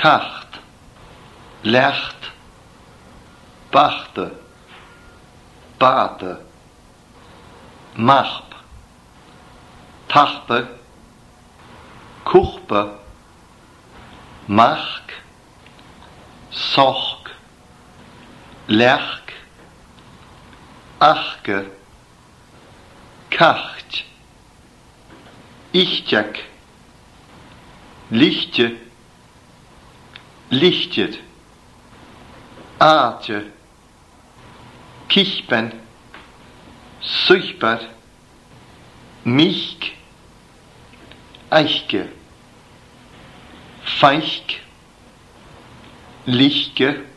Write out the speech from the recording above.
kacht, lercht, bachte, bate, machp, tachpe, kuchpe, machk, sochk, lerk, achke, kacht, ichtjak, lichtje, lichtjet, aatje, kichben, suchbert, michk, eichke, feichk, lichtke,